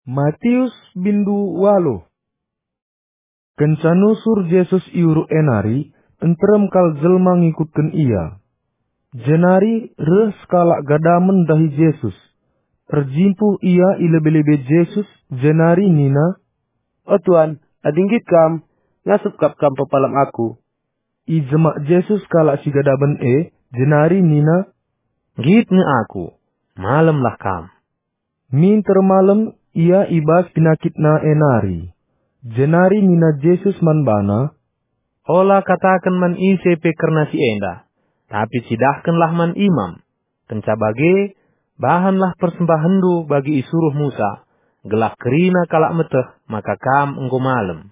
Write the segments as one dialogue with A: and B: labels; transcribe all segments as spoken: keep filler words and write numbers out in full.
A: Matius bindu walo. Kencanu sur Jesus iuru enari, entrem kal jelma ngikutken ia. Jenari reh skalak gadamen dahi Jesus. Terjimpuh ia ilebe-lebe Jesus, jenari nina.
B: "Oh Tuan, adinggit kam, ngasup kap kam pepalam aku."
A: I jemak Jesus kalak si gadaben e, jenari nina.
C: "Git nge aku, malam lah kam."
A: Min termalem ia ibas pinakitna enari. Jenari nina Jesus man bana.
C: "Ola katakan man ise pe kerna si enda, tapi sidahkanlah man imam. Kenca bage, bahanlah persembahandu bagi isuruh Musa. Gelah kerina kalak meteh, maka kam engko malam."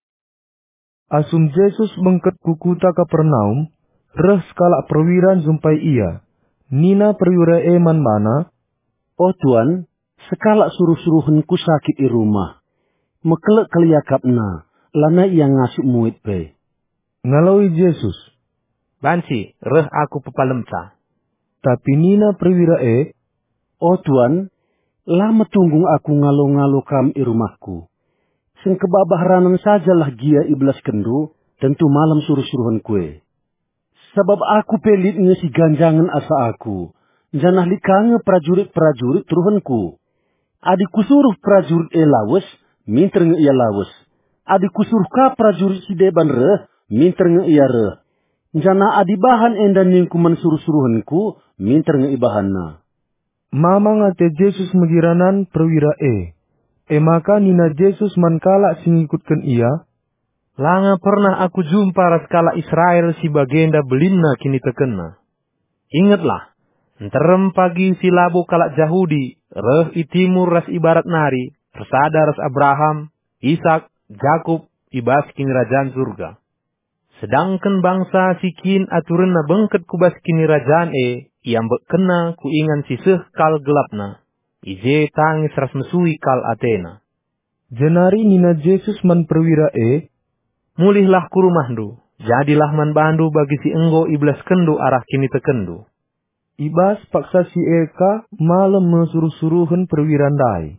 A: Asum Jesus bengket kukuta Kapernaum, reh skalak perwiran jumpai ia. Nina perwira e man bana.
B: "Oh Tuan, sekalak suruh-suruhenku sakit di rumah. Mekelek keliakapna, lana ia ngasuk muit pe."
A: Ngalawi Jesus.
C: "Banci, reh aku pepalem ca."
A: Tapi nina perwira e.
B: "Oh Tuan, lama tunggung aku ngalo-ngalo kam i rumahku. Sing kebabahranan sajalah gia iblas kendu, tentu malam suruh-suruhan kue. Sebab aku pelit ngesi ganjangan asa aku. Janah likange prajurit-prajurit turuhanku. Adiku suruh prajurit e lawes, minter nge ia lawes. Adiku suruh ka prajurit si deban reh, minter nge ia reh. Janah adi bahan endan ningku mensuruh-suruhanku, minter nge ibahanna."
A: Mamang ate Jesus megiranan perwira e. E maka nina Jesus man kalak sing ikutken ia.
C: "Langa pernah aku jumpa ras kalak Israel si bagenda belinna kini tekena. Ingatlah, enterem pagi si labo kalak Jahudi, reh i timur ras ibarat nari, persada ras Abraham, Ishak, Jakub, ibas kini rajaan surga. Sedangkan bangsa si kin aturenna bengket kubas kini rajaan e, iambek kena ku ingan si seh kal gelapna. Ije tangis ras mesui kal Atena."
A: Jenari nina Jesus man perwira e.
C: "Mulihlah ku rumahdu, jadilah man bandu bagi si enggo iblas kendu arah kini tekendu."
A: Ibas paksa si eka malam mesuruh-suruhen perwirandai.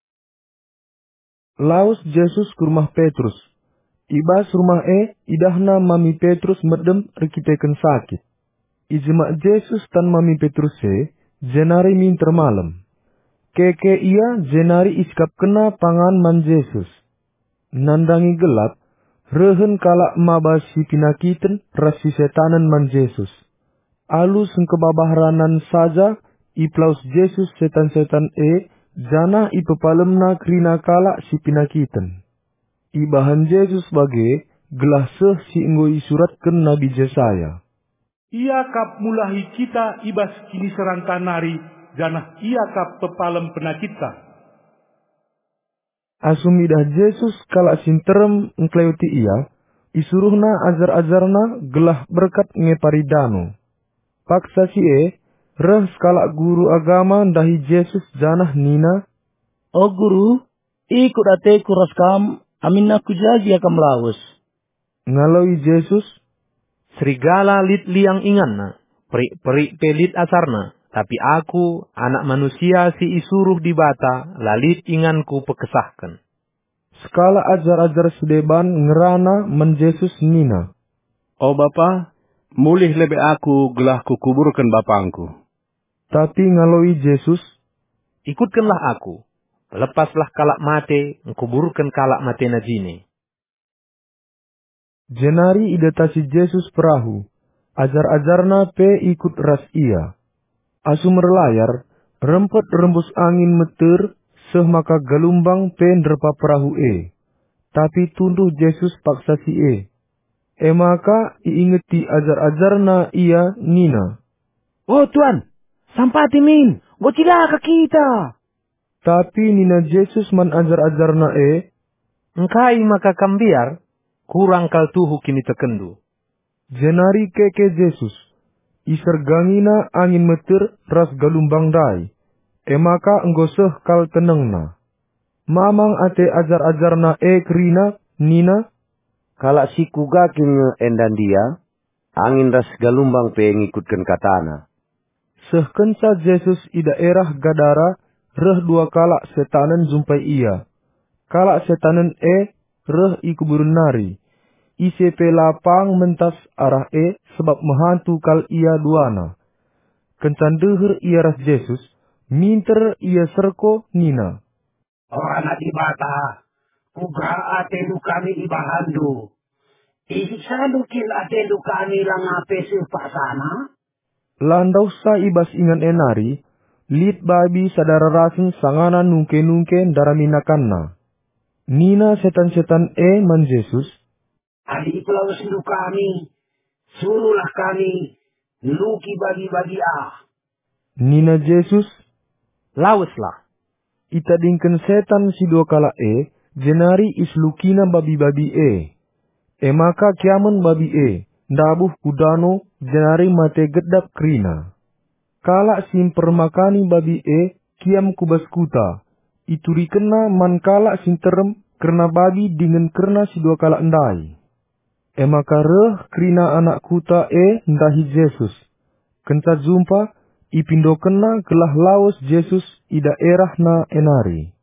A: Laus Jesus ke rumah Petrus. Ibas rumah e idahna mami Petrus medem rekiteken sakit. Ijemak Jesus tan mami Petrus e, jenari min termalem. Keke ia jenari iskap kena pangan man Jesus. Nandangi gelap, rehen kalak mabas si pinakiten rasi setanan man Jesus. Alus kebabahranan saja, iplaus Jesus setan-setan e, jana ipepalemna krina kalak si pinakiten. Ibahan Jesus bage, gelah seh si enggo isuratken Nabi Jesaya.
D: "Ia kap mulahi kita ibas kini serangka nari, janah ia kap pepalem penakita."
A: Asum idah Jesus kalak sinterem ngkleuti ia, isuruhna ajar-ajarna gelah berkat ngeparidano. Paksa si e, reh skalak guru agama dahi Jesus janah nina.
B: "Oh Guru, ikut ateku ras kam, amin aku jadi akam lawes."
A: Ngalawi Jesus.
C: "Serigala lit liang inganna, perik-perik pelit asarna. Tapi aku, anak manusia si isuruh di bata, lalit inganku pekesahkan."
A: Skala ajar-ajar sedeban ngerana men Jesus nina.
B: "Oh Bapa, mulih lebe aku gelah kukuburkan bapangku."
A: Tapi ngalawi Jesus.
C: "Ikutkanlah aku, lepaslah kalak mate, ngkuburkan kalak mate najine."
A: Jenari idetasi Jesus perahu, ajar-ajarna pe ikut ras ia. Asum merlayar, rempet rembus angin meter, seh maka gelumbang pe nerpa perahu e. Tapi tunduh Jesus paksa si e. E maka iingeti ajar-ajarna ia nina.
B: "Oh Tuan, sampati min, go cilaka kita."
A: Tapi nina Jesus man ajar-ajarna e.
C: "Engkai maka kambiar, kurang kal tuhu kini tekendu."
A: Jenari keke Jesus. Isergangina angin meter ras galumbang dai. E maka enggoseh kal tenengna. Mamang ate ajar-ajarna e kerina, nina.
B: "Kalak si kuga kini endan dia, angin ras galumbang pe ngikutkan katana."
A: Seh kenca Jesus i daerah Gadara, reh dua kalak setanen jumpai ia. Kalak setanen e reh i kuburun nari. Ise pe lapang mentas arah e sebab mehantu kal ia duana. Kencan deher ia ras Jesus, minter ia serko nina.
B: Orang di bata, kugra atendu kami ibahandu. Isa dukil atendu kami lang ape supasana.
A: Landau sa ibas ingan enari, lit babi sadara rasen sangana nungke-nungke daraminakanna. Nina setan-setan e man Jesus.
B: Adi pulau sendu kami, suruhlah kami, luki bagi-bagi ah.
A: Nina Jesus,
C: laweslah.
A: ita dingken setan si dua kala e, jenari islukina babi-babi e. E maka kiaman babi e, ndabuh kudano, jenari mate gedap krina. Kala sim permakani babi e, kiam kubas kuta. Ituri kena man kala sim terem, kerna babi dengan kerna si dua kala endai. E maka reh krina anak kuta e ndahi Jesus. Kenca jumpa, ipindo kena gelah laos Jesus ida erah na enari.